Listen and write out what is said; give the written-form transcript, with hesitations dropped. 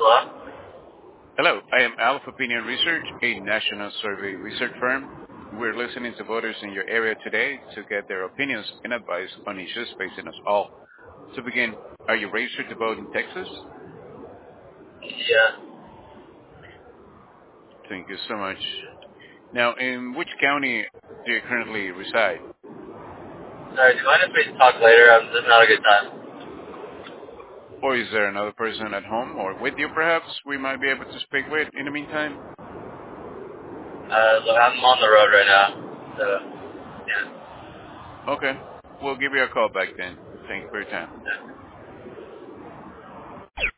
Hello? Hello, I am Alpha Opinion Research, a national survey research firm. We're listening to voters in your area today to get their opinions and advice on issues facing us all. To begin, are you registered to vote in Texas? Yeah. Thank you so much. Now, in which county do you currently reside? Sorry, do you mind if we talk later? This is not a good time. Or is there another person at home or with you perhaps we might be able to speak with in the meantime? Look, I'm on the road right now. So, yeah. Okay, we'll give you a call back then. Thank you for your time. Yeah.